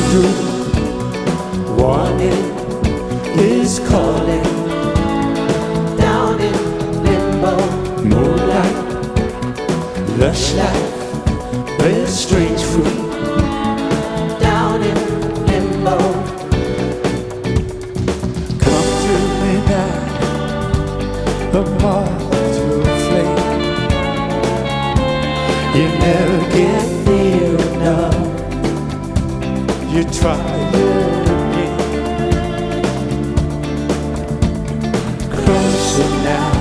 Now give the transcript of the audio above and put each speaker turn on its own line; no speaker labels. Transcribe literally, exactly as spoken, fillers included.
through. Warning is calling. Down in limbo, moonlight, lush life, with strange fruit. Down in limbo. Come to me now, the heart to flame. You never get near enough. You try it again. Closer now.